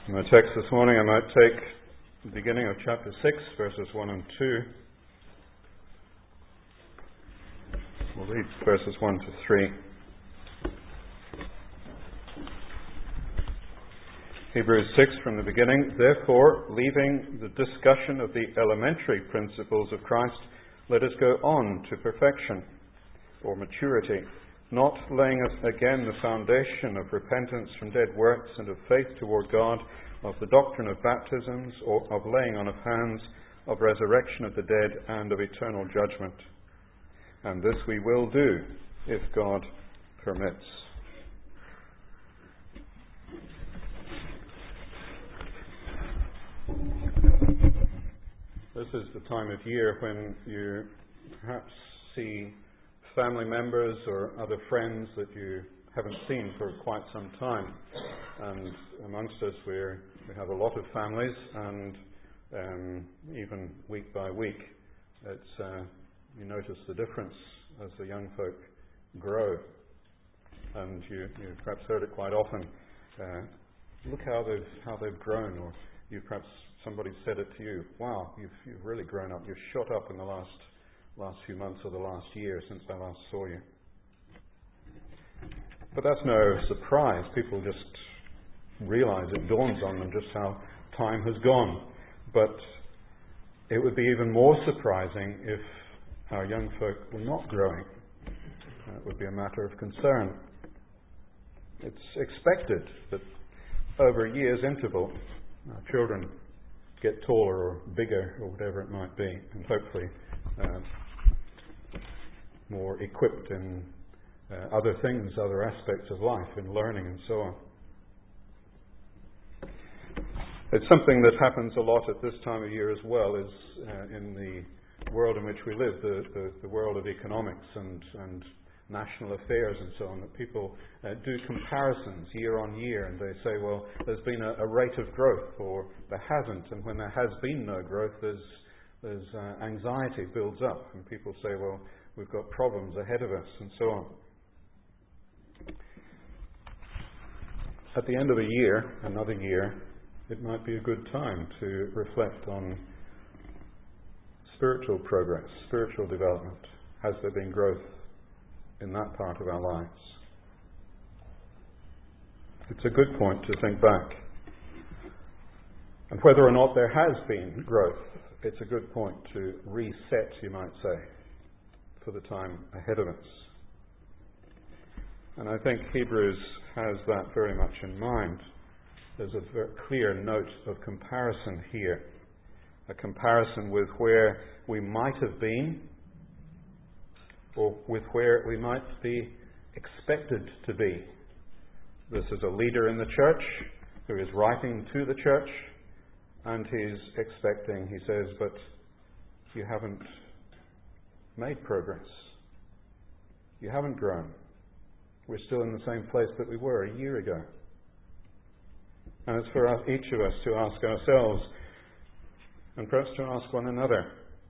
In my text this morning, I might take the beginning of chapter 6, verses 1 and 2. We'll read verses 1 to 3. Hebrews 6 from the beginning. Therefore, leaving the discussion of the elementary principles of Christ, let us go on to perfection, or maturity, not laying again the foundation of repentance from dead works and of faith toward God, of the doctrine of baptisms, or of laying on of hands, of resurrection of the dead, and of eternal judgment. And this we will do, if God permits. This is the time of year when you perhaps see family members or other friends that you haven't seen for quite some time. And amongst us we have a lot of families, and even week by week you notice the difference as the young folk grow. And you perhaps heard it quite often. Look how they've grown, or perhaps somebody said it to you. Wow, you've really grown up. You've shot up in the last few months or the last year since I last saw you. But that's no surprise. People just realize, it dawns on them just how time has gone. But it would be even more surprising if our young folk were not growing. It would be a matter of concern. It's expected that over a year's interval, our children get taller or bigger or whatever it might be, and hopefully more equipped in other things, other aspects of life, in learning and so on. It's something that happens a lot at this time of year as well, is in the world in which we live, the world of economics and national affairs and so on, that people do comparisons year on year, and they say, well, there's been a rate of growth, or there hasn't, and when there has been no growth, there's anxiety builds up, and people say, well, we've got problems ahead of us, and so on. At the end of a year, another year, it might be a good time to reflect on spiritual progress, spiritual development. Has there been growth in that part of our lives? It's a good point to think back. And whether or not there has been growth, it's a good point to reset, you might say, for the time ahead of us. And I think Hebrews has that very much in mind. There's a very clear note of comparison here. A comparison with where we might have been, or with where we might be expected to be. This is a leader in the church who is writing to the church, and he's expecting, he says, but you haven't made progress. You haven't grown. We're still in the same place that we were a year ago. And it's for each of us to ask ourselves, and perhaps to ask one another,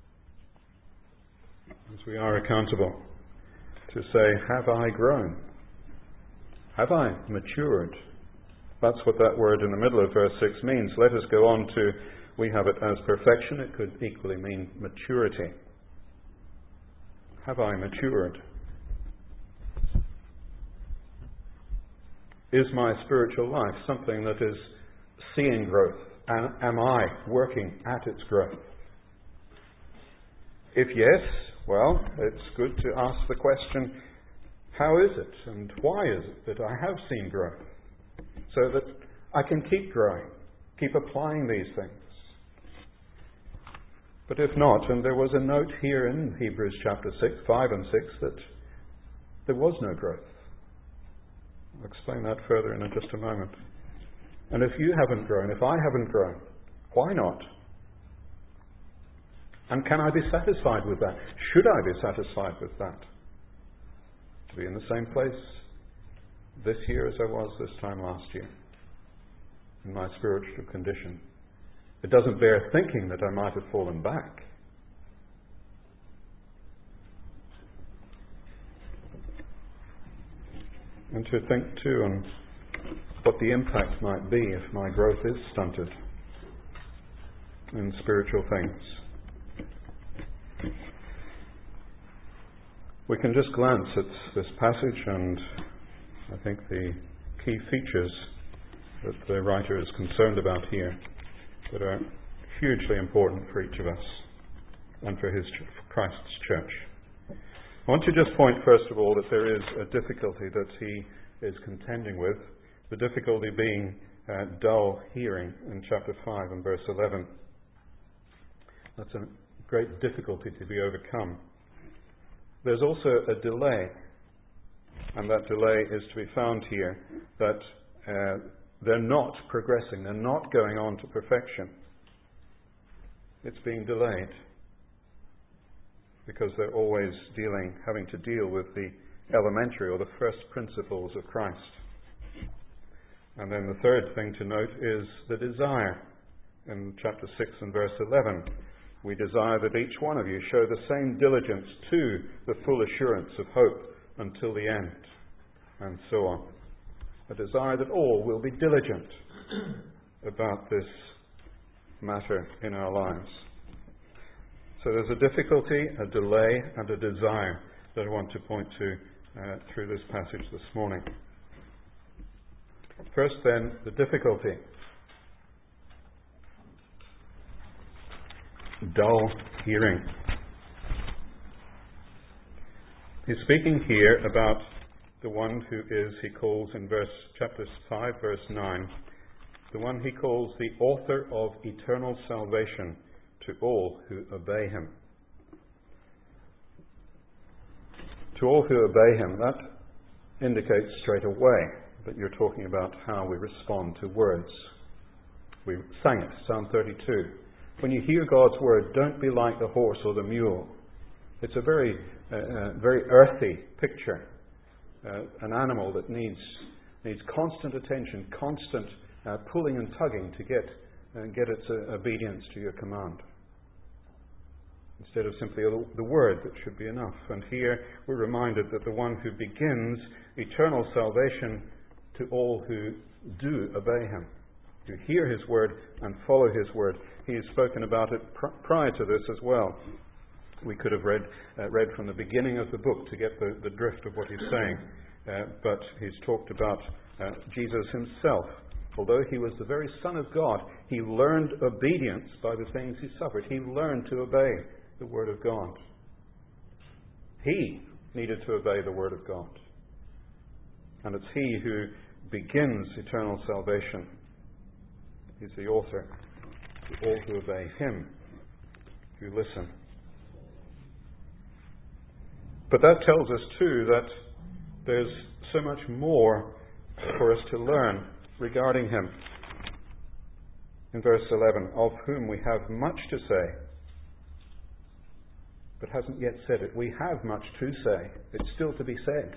as we are accountable, to say, have I grown? Have I matured? That's what that word in the middle of verse 6 means. Let us go on to, we have it as perfection. It could equally mean maturity. Have I matured? Is my spiritual life something that is seeing growth? And am I working at its growth? If yes, well, it's good to ask the question, how is it and why is it that I have seen growth? So that I can keep growing, keep applying these things. But if not, and there was a note here in Hebrews chapter 6, 5 and 6, that there was no growth. I'll explain that further in just a moment. And if you haven't grown, if I haven't grown, why not? And can I be satisfied with that? Should I be satisfied with that? To be in the same place this year as I was this time last year, in my spiritual condition. It doesn't bear thinking that I might have fallen back. And to think too on what the impact might be if my growth is stunted in spiritual things. We can just glance at this passage and I think the key features that the writer is concerned about here that are hugely important for each of us and for Christ's church. I want to just point first of all that there is a difficulty that he is contending with, the difficulty being dull hearing in chapter 5 and verse 11. That's a great difficulty to be overcome. There's also a delay, and that delay is to be found here, that they're not progressing, they're not going on to perfection. It's being delayed because they're always having to deal with the elementary or the first principles of Christ. And then the third thing to note is the desire. In chapter 6 and verse 11, we desire that each one of you show the same diligence to the full assurance of hope until the end, and so on. A desire that all will be diligent about this matter in our lives. So there's a difficulty, a delay, and a desire that I want to point to through this passage this morning. First then, the difficulty. Dull hearing. He's speaking here about the one who is, he calls in chapter 5, verse 9, the one he calls the author of eternal salvation to all who obey him. To all who obey him, that indicates straight away that you're talking about how we respond to words. We sang it, Psalm 32. When you hear God's word, don't be like the horse or the mule. It's a very earthy picture. An animal that needs constant attention, constant pulling and tugging to get its obedience to your command. Instead of simply the word that should be enough. And here we're reminded that the one who begins eternal salvation to all who do obey him, who hear his word and follow his word. He has spoken about it prior to this as well. We could have read from the beginning of the book to get the drift of what he's saying. But he's talked about Jesus himself. Although he was the very Son of God, he learned obedience by the things he suffered. He learned to obey the Word of God. He needed to obey the Word of God. And it's he who begins eternal salvation. He's the author to all who obey him, who listen. But that tells us too that there's so much more for us to learn regarding him. In verse 11, of whom we have much to say, but hasn't yet said it. We have much to say. It's still to be said.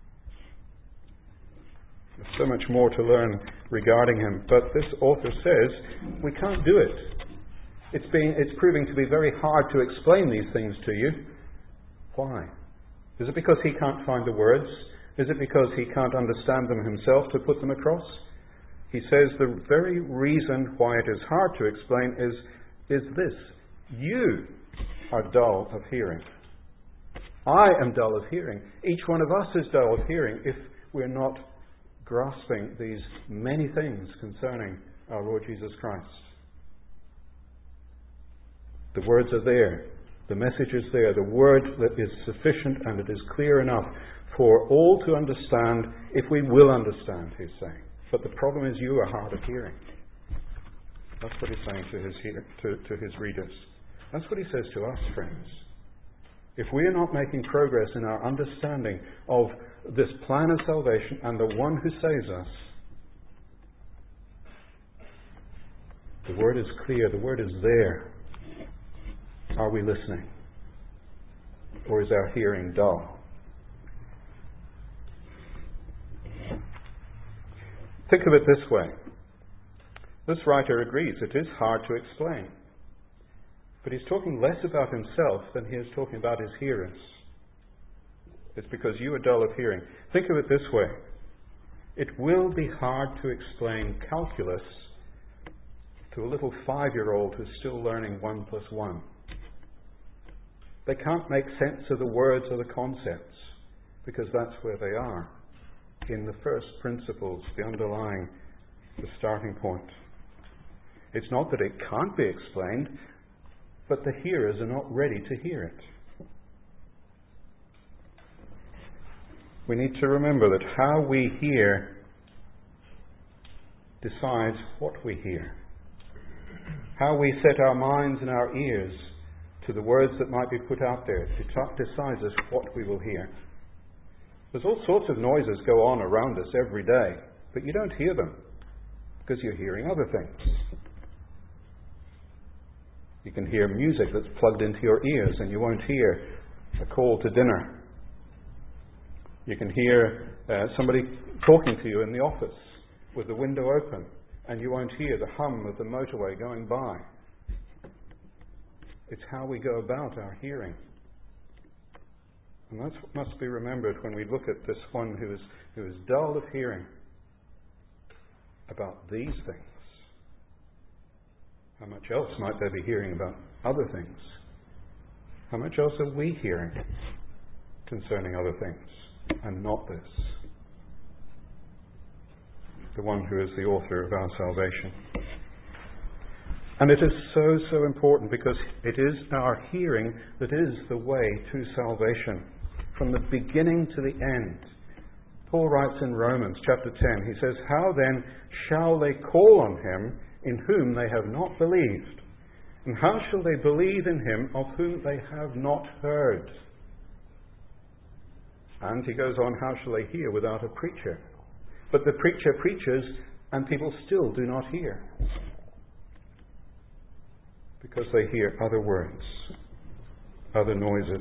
There's so much more to learn regarding him. But this author says we can't do it. It's proving to be very hard to explain these things to you. Why? Is it because he can't find the words? Is it because he can't understand them himself to put them across? He says the very reason why it is hard to explain is this. You are dull of hearing. I am dull of hearing. Each one of us is dull of hearing if we're not grasping these many things concerning our Lord Jesus Christ. The words are there. The message is there. The word that is sufficient and it is clear enough for all to understand if we will understand, he's saying. But the problem is you are hard of hearing. That's what he's saying to his readers. That's what he says to us, friends. If we are not making progress in our understanding of this plan of salvation and the one who saves us, the word is clear, the word is there. Are we listening? Or is our hearing dull? Think of it this way. This writer agrees it is hard to explain. But he's talking less about himself than he is talking about his hearers. It's because you are dull of hearing. Think of it this way. It will be hard to explain calculus to a little 5-year-old who's still learning 1 plus 1. They can't make sense of the words or the concepts because that's where they are, in the first principles, the underlying, the starting point. It's not that it can't be explained, but the hearers are not ready to hear it. We need to remember that how we hear decides what we hear. How we set our minds and our ears to the words that might be put out there decides us what we will hear. There's all sorts of noises go on around us every day, but you don't hear them because you're hearing other things. You can hear music that's plugged into your ears and you won't hear a call to dinner. You can hear somebody talking to you in the office with the window open and you won't hear the hum of the motorway going by. It's how we go about our hearing. And that must be remembered when we look at this one who is dull of hearing about these things. How much else might they be hearing about other things? How much else are we hearing concerning other things and not this? The one who is the author of our salvation. And it is so, so important because it is our hearing that is the way to salvation from the beginning to the end. Paul writes in Romans chapter 10, he says, "How then shall they call on him in whom they have not believed? And how shall they believe in him of whom they have not heard?" And he goes on, "How shall they hear without a preacher? But the preacher preaches, and people still do not hear, because they hear other words, other noises."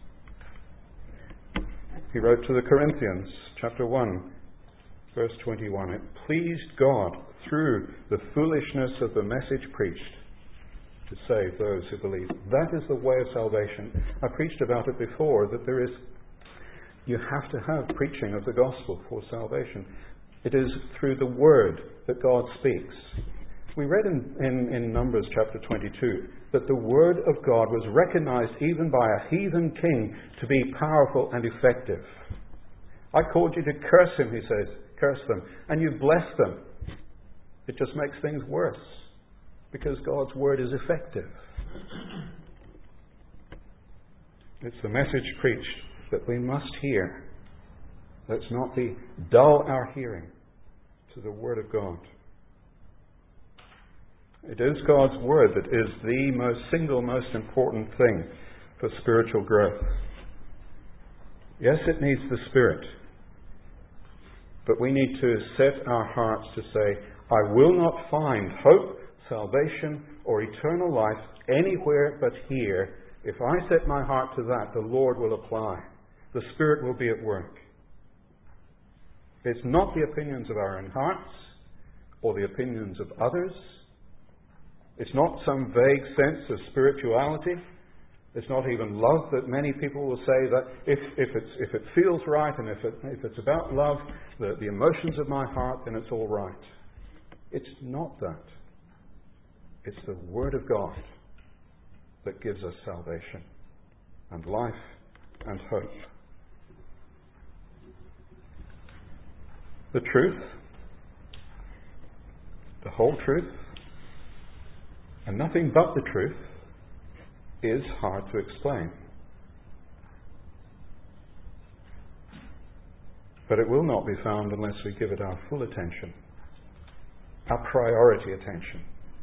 He wrote to the Corinthians, chapter 1, verse 21, "It pleased God through the foolishness of the message preached to save those who believe." That is the way of salvation. I preached about it before, that you have to have preaching of the gospel for salvation. It is through the word that God speaks. We read in Numbers chapter 22 that the word of God was recognized even by a heathen king to be powerful and effective. "I called you to curse him," he says, "curse them, and you blessed them." It just makes things worse because God's word is effective. It's the message preached that we must hear. Let's not be dull our hearing to the word of God. It is God's word that is the single most important thing for spiritual growth. Yes, it needs the Spirit, but we need to set our hearts to say, "I will not find hope, salvation, or eternal life anywhere but here. If I set my heart to that, the Lord will apply. The Spirit will be at work." It's not the opinions of our own hearts or the opinions of others. It's not some vague sense of spirituality. It's not even love that many people will say that if it feels right and if it's about love, the emotions of my heart, then it's all right. It's not that. It's the Word of God that gives us salvation and life and hope. The truth, the whole truth, and nothing but the truth, is hard to explain. But it will not be found unless we give it our full attention, our priority attention.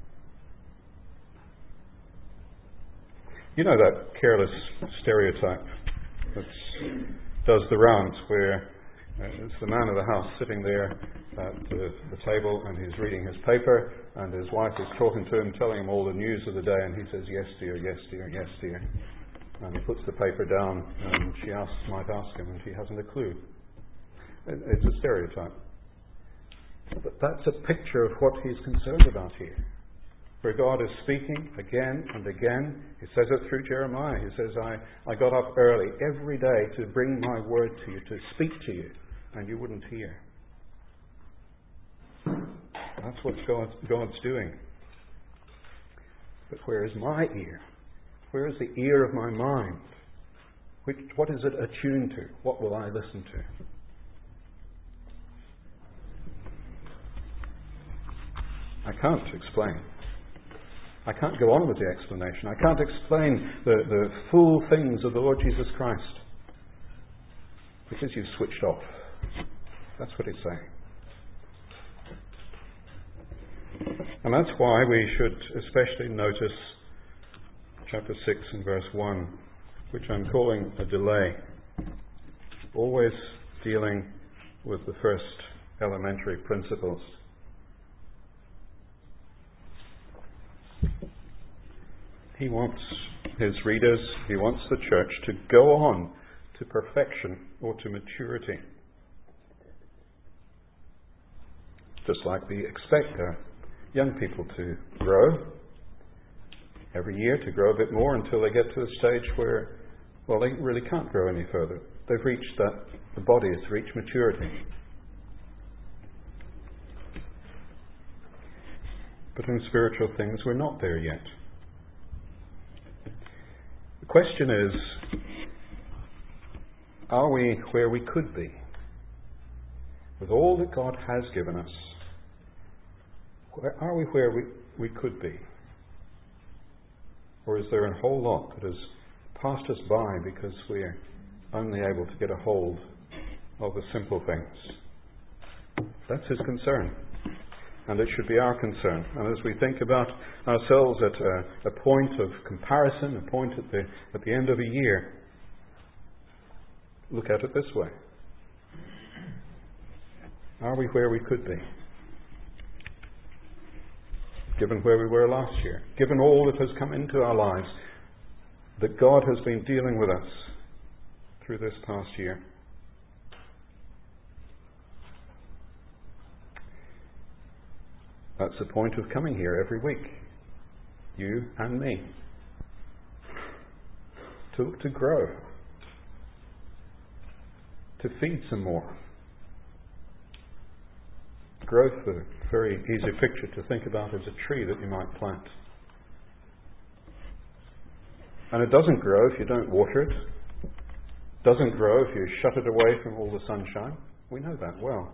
You know that careless stereotype that does the rounds where it's the man of the house sitting there at the table and he's reading his paper and his wife is talking to him, telling him all the news of the day, and he says, "Yes dear, yes dear, yes dear." And he puts the paper down and she might ask him and he hasn't a clue. It's a stereotype. But that's a picture of what he's concerned about here. Where God is speaking again and again. He says it through Jeremiah. He says, I got up early every day to bring my word to you, to speak to you, and you wouldn't hear. That's what God's doing. But where is my ear? Where is the ear of my mind? What is it attuned to? What will I listen to? I can't explain. I can't go on with the explanation. I can't explain the full things of the Lord Jesus Christ because you've switched off. That's what he's saying. And that's why we should especially notice chapter 6 and verse 1, which I'm calling a delay. Always dealing with the first elementary principles. He wants his readers, he wants the church to go on to perfection or to maturity. Just like we expect our young people to grow every year, to grow a bit more until they get to a stage where, well, they really can't grow any further. They've reached that, the body has reached maturity. But in spiritual things, we're not there yet. The question is, are we where we could be? With all that God has given us, are we where we could be? Or is there a whole lot that has passed us by because we're only able to get a hold of the simple things? That's his concern. And it should be our concern. And as we think about ourselves at a point of comparison, a point at the end of a year, look at it this way. Are we where we could be? Given where we were last year, given all that has come into our lives, that God has been dealing with us through this past year. That's the point of coming here every week, you and me, to grow, to feed some more. Growth, a very easy picture to think about as a tree that you might plant. And it doesn't grow if you don't water it. It doesn't grow if you shut it away from all the sunshine. We know that well.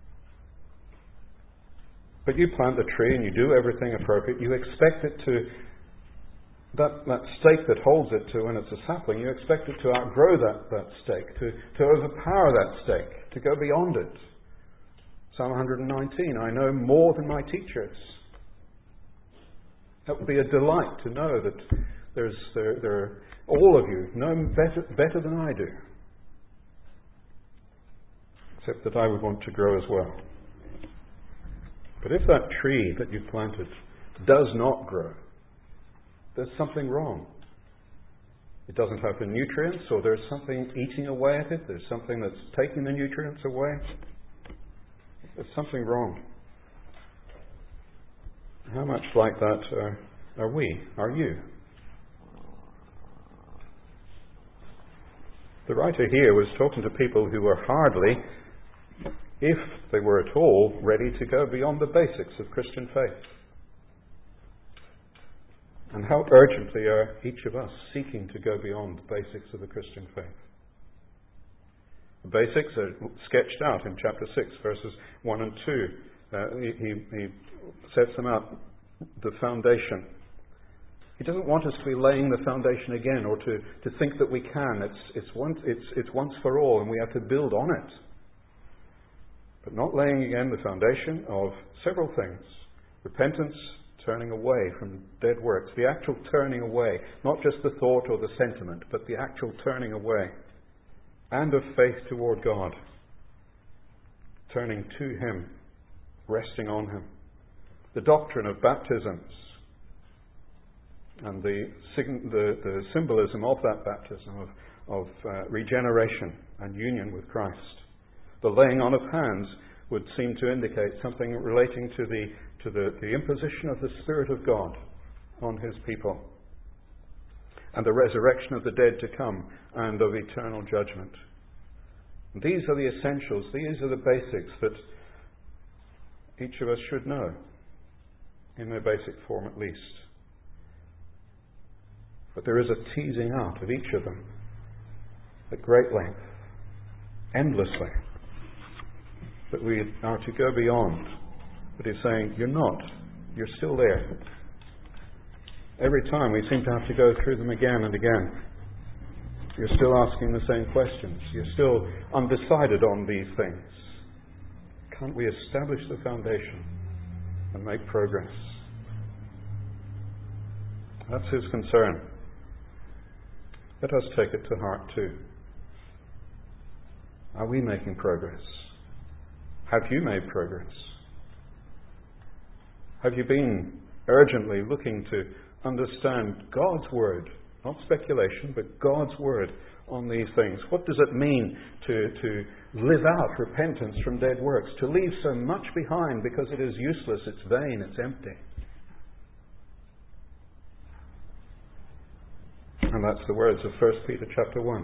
But you plant the tree and you do everything appropriate. You expect it to, that stake that holds it to when it's a sapling, you expect it to outgrow that stake, to overpower that stake, to go beyond it. Psalm 119, I know more than my teachers. That would be a delight to know that there are all of you know better than I do. Except that I would want to grow as well. But if that tree that you've planted does not grow, there's something wrong. It doesn't have the nutrients, or there's something eating away at it, there's something that's taking the nutrients away. There's something wrong. How much like that are we? Are you? The writer here was talking to people who were hardly, if they were at all, ready to go beyond the basics of Christian faith. And how urgently are each of us seeking to go beyond the basics of the Christian faith? The basics are sketched out in chapter 6, verses 1 and 2. He sets them out, the foundation. He doesn't want us to be laying the foundation again, or to think that we can. It's once for all, and we have to build on it. But not laying again the foundation of several things. Repentance, turning away from dead works. The actual turning away. Not just the thought or the sentiment, but the actual turning away. And of faith toward God. Turning to Him. Resting on Him. The doctrine of baptisms. And the symbolism of that baptism of regeneration and union with Christ. The laying on of hands would seem to indicate something relating to the imposition of the Spirit of God on His people, and the resurrection of the dead to come, and of eternal judgment. These are the essentials, these are the basics that each of us should know, in their basic form at least. But there is a teasing out of each of them at great length, endlessly, that we are to go beyond. But he's saying, you're not. You're still there. Every time we seem to have to go through them again and again. You're still asking the same questions. You're still undecided on these things. Can't we establish the foundation and make progress? That's his concern. Let us take it to heart too. Are we making progress? Have you made progress? Have you been urgently looking to understand God's Word, not speculation, but God's Word on these things? What does it mean to live out repentance from dead works, to leave so much behind because it is useless, it's vain, it's empty? And that's the words of 1 Peter chapter 1.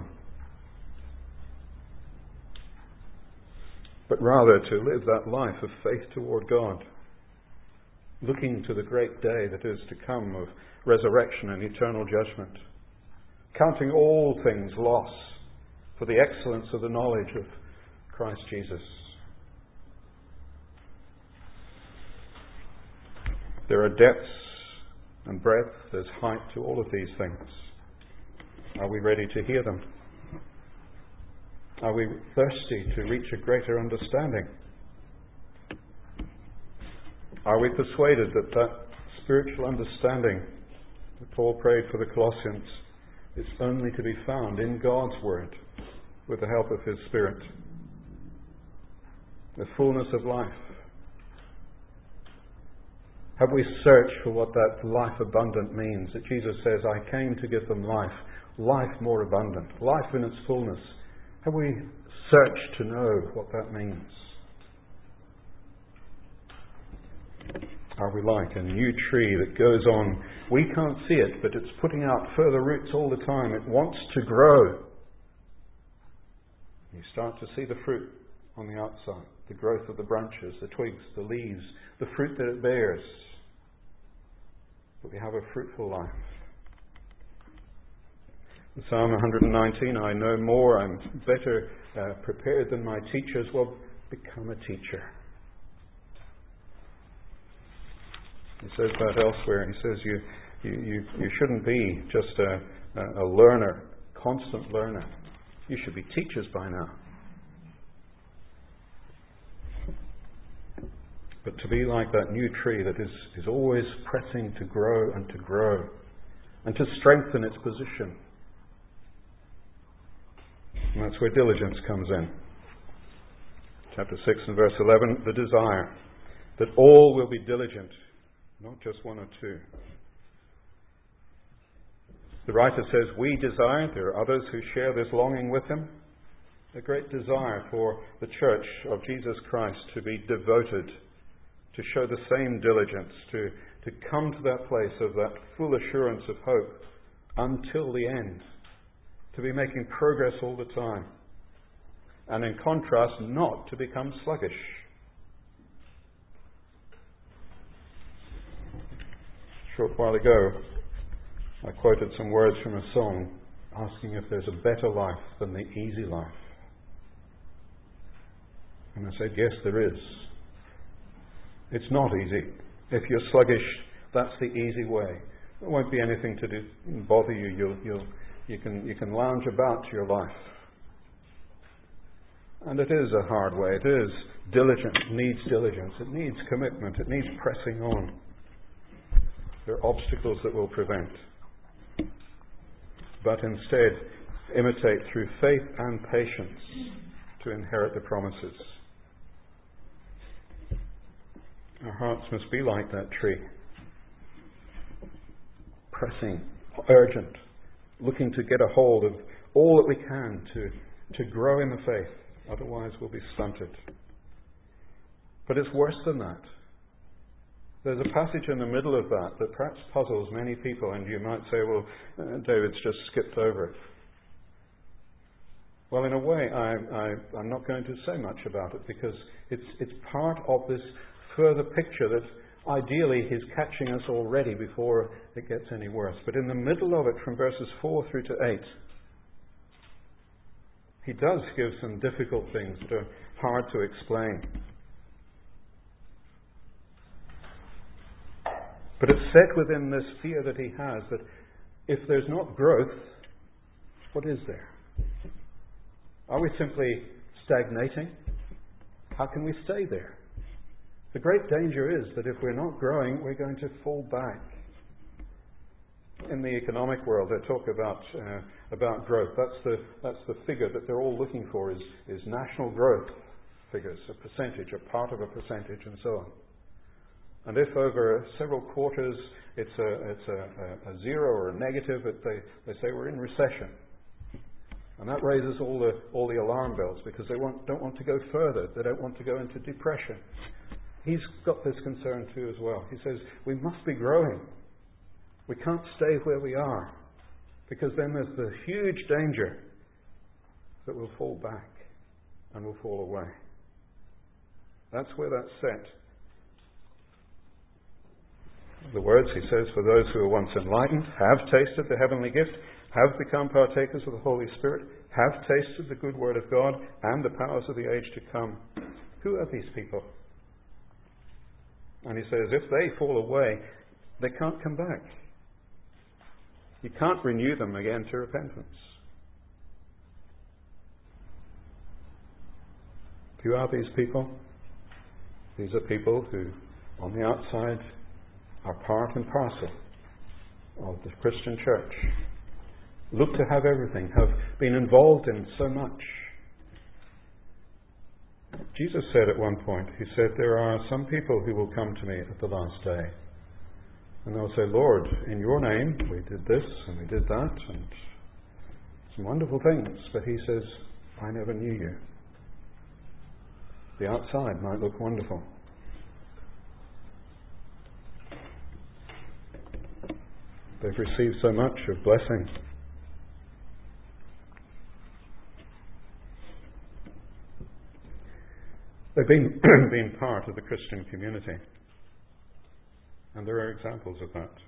But rather to live that life of faith toward God, looking to the great day that is to come of resurrection and eternal judgment, counting all things loss for the excellence of the knowledge of Christ Jesus. There are depths and breadth, there's height to all of these things. Are we ready to hear them? Are we thirsty to reach a greater understanding? Are we persuaded that that spiritual understanding that Paul prayed for the Colossians is only to be found in God's Word with the help of His Spirit? The fullness of life. Have we searched for what that life abundant means? That Jesus says, I came to give them life, life more abundant, life in its fullness. Have we searched to know what that means? Are we like a new tree that goes on? We can't see it, but it's putting out further roots all the time. It wants to grow. You start to see the fruit on the outside, the growth of the branches, the twigs, the leaves, the fruit that it bears. But we have a fruitful life. In Psalm 119, I know more, I'm better prepared than my teachers. Well, become a teacher. He says that elsewhere. He says you shouldn't be just a learner, constant learner. You should be teachers by now. But to be like that new tree that is always pressing to grow and to strengthen its position. And that's where diligence comes in. Chapter 6 and verse 11, the desire that all will be diligent, not just one or two. The writer says, we desire, there are others who share this longing with him, a great desire for the church of Jesus Christ to be devoted, to show the same diligence, to come to that place of that full assurance of hope until the end, to be making progress all the time, and in contrast, not to become sluggish. A short while ago, I quoted some words from a song asking if there's a better life than the easy life. And I said, yes, there is. It's not easy. If you're sluggish, that's the easy way. There won't be anything to bother you. You can lounge about your life. And it is a hard way. It is diligent. It needs diligence. It needs commitment. It needs pressing on. There are obstacles that will prevent. But instead, imitate through faith and patience to inherit the promises. Our hearts must be like that tree. Pressing, urgent, looking to get a hold of all that we can to grow in the faith. Otherwise we'll be stunted. But it's worse than that. There's a passage in the middle of that perhaps puzzles many people, and you might say, well, David's just skipped over it. Well, in a way, I'm not going to say much about it, because it's part of this further picture that ideally He's catching us already before it gets any worse. But in the middle of it, from verses 4 through to 8, He does give some difficult things that are hard to explain. But it's set within this fear that He has that if there's not growth, what is there? Are we simply stagnating? How can we stay there? The great danger is that if we're not growing, we're going to fall back. In the economic world, they talk about growth. That's the figure that they're all looking for is national growth figures, a percentage, a part of a percentage, and so on. And if over several quarters it's a zero or a negative, they say we're in recession. And that raises all the alarm bells because they don't want to go further. They don't want to go into depression. He's got this concern too as well. He says we must be growing. We can't stay where we are because then there's the huge danger that we'll fall back and we'll fall away. That's where that's set. The words, he says, for those who were once enlightened, have tasted the heavenly gift, have become partakers of the Holy Spirit, have tasted the good word of God and the powers of the age to come. Who are these people? And he says, if they fall away, they can't come back. You can't renew them again to repentance. Who are these people? These are people who, on the outside, are part and parcel of the Christian church. Look to have everything, have been involved in so much. Jesus said at one point, He said, there are some people who will come to me at the last day. And they'll say, Lord, in your name we did this and we did that and some wonderful things. But He says, I never knew you. The outside might look wonderful. They've received so much of blessing. They've been part of the Christian community. And there are examples of that.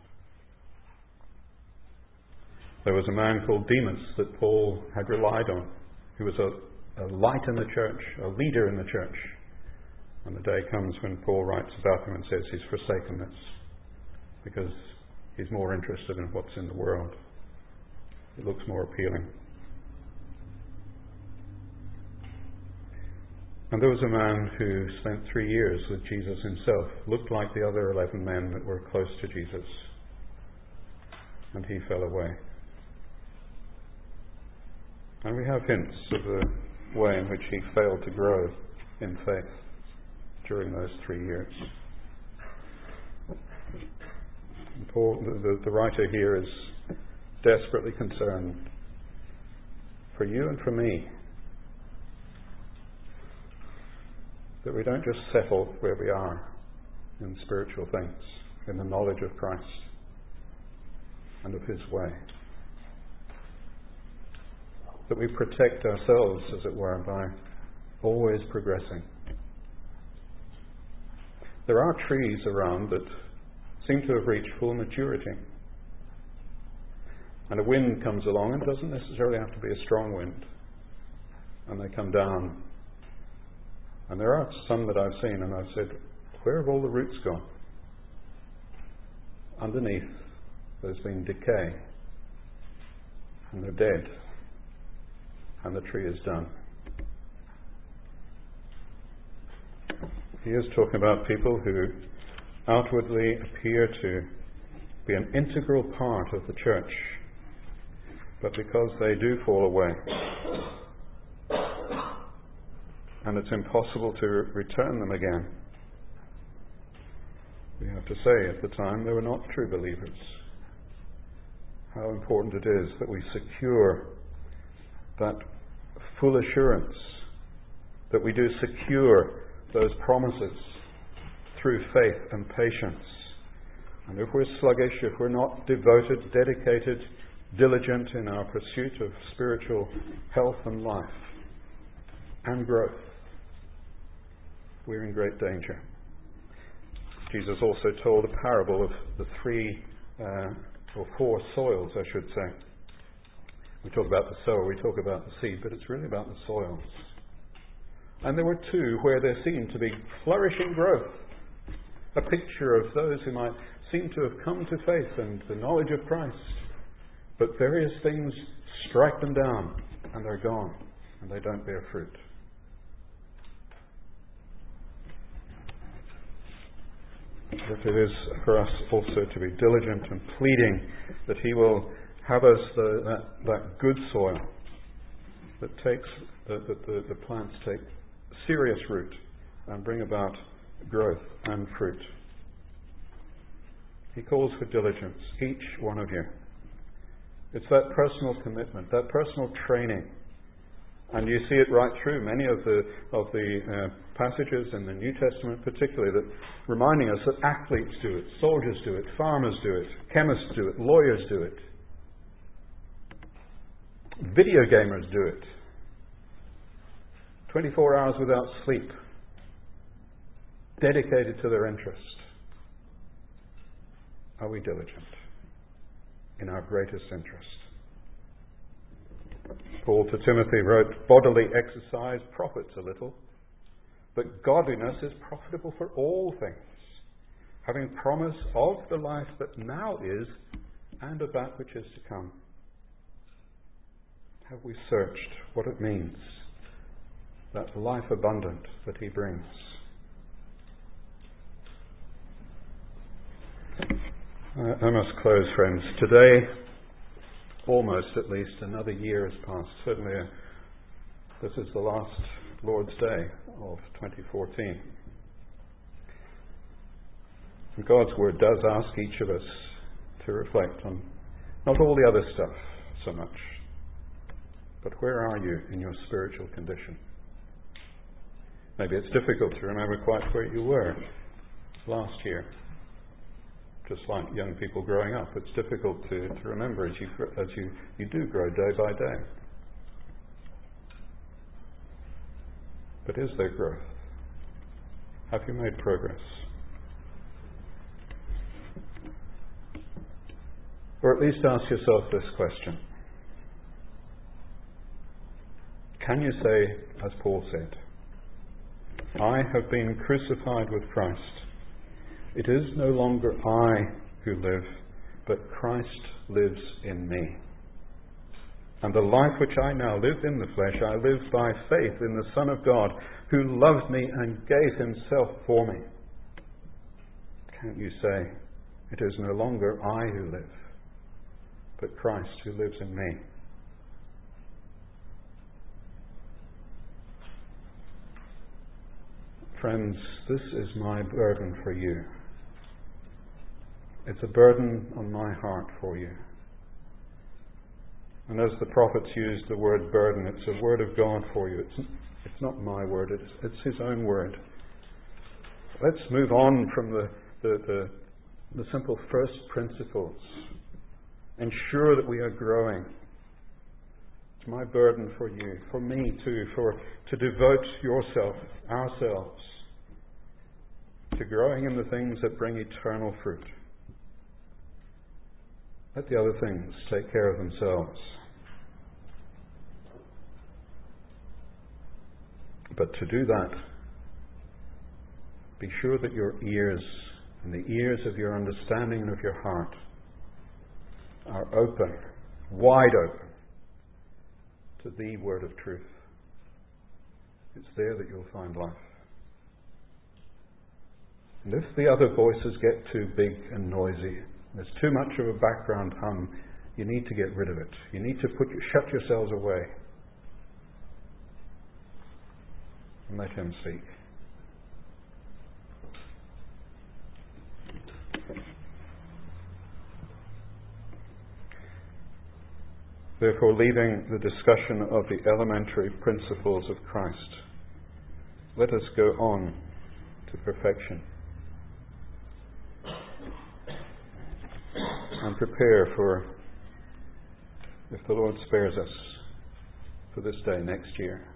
There was a man called Demas that Paul had relied on, who was a light in the church, a leader in the church. And the day comes when Paul writes about him and says he's forsaken this because he's more interested in what's in the world. It looks more appealing. And there was a man who spent 3 years with Jesus himself, looked like the other 11 men that were close to Jesus, and he fell away. And we have hints of the way in which he failed to grow in faith during those 3 years. And Paul, the writer here, is desperately concerned for you and for me that we don't just settle where we are in spiritual things, in the knowledge of Christ and of His way. That we protect ourselves, as it were, by always progressing. There are trees around that seem to have reached full maturity. And a wind comes along, and it doesn't necessarily have to be a strong wind. And they come down. And there are some that I've seen, and I've said, where have all the roots gone? Underneath, there's been decay. And they're dead. And the tree is done. He is talking about people who outwardly appear to be an integral part of the church, but because they do fall away, and it's impossible to return them again, we have to say at the time they were not true believers. How important it is that we secure that full assurance, that we do secure those promises through faith and patience. And if we're sluggish, if we're not devoted, dedicated, diligent in our pursuit of spiritual health and life and growth, we're in great danger. Jesus also told a parable of the three or four soils, I should say. We talk about the sower, we talk about the seed, but it's really about the soils. And there were two where there seemed to be flourishing growth, a picture of those who might seem to have come to faith and the knowledge of Christ, but various things strike them down and they're gone and they don't bear fruit. But it is for us also to be diligent and pleading that He will have us that good soil that takes the plants take serious root and bring about growth and fruit. He calls for diligence, each one of you. It's that personal commitment, that personal training. And you see it right through many of the passages in the New Testament particularly, that reminding us that athletes do it, soldiers do it, farmers do it, chemists do it, lawyers do it, video gamers do it. 24 hours without sleep, dedicated to their interest. Are we diligent in our greatest interest? Paul to Timothy wrote, bodily exercise profits a little, but godliness is profitable for all things, having promise of the life that now is and of that which is to come. Have we searched what it means, that life abundant that He brings? I must close, friends. Today, almost at least, another year has passed. Certainly, this is the last Lord's Day of 2014. And God's Word does ask each of us to reflect on not all the other stuff so much, but where are you in your spiritual condition? Maybe it's difficult to remember quite where you were last year. Just like young people growing up, it's difficult to remember as you do grow day by day. But is there growth? Have you made progress? Or at least ask yourself this question. Can you say, as Paul said, I have been crucified with Christ. It is no longer I who live, but Christ lives in me. And the life which I now live in the flesh, I live by faith in the Son of God, who loved me and gave Himself for me. Can't you say, it is no longer I who live, but Christ who lives in me? Friends, this is my burden for you. It's a burden on my heart for you. And as the prophets used the word burden, it's a word of God for you. It's not my word, it's His own word. Let's move on from the simple first principles. Ensure that we are growing. It's my burden for you, for me too, to devote ourselves, to growing in the things that bring eternal fruit. Let the other things take care of themselves. But to do that, be sure that your ears and the ears of your understanding and of your heart are open, wide open, to the word of truth. It's there that you'll find life. And if the other voices get too big and noisy, there's too much of a background hum, you need to get rid of it. You need to shut yourselves away and let Him speak. Therefore, leaving the discussion of the elementary principles of Christ, let us go on to perfection and prepare for, if the Lord spares us, for this day next year.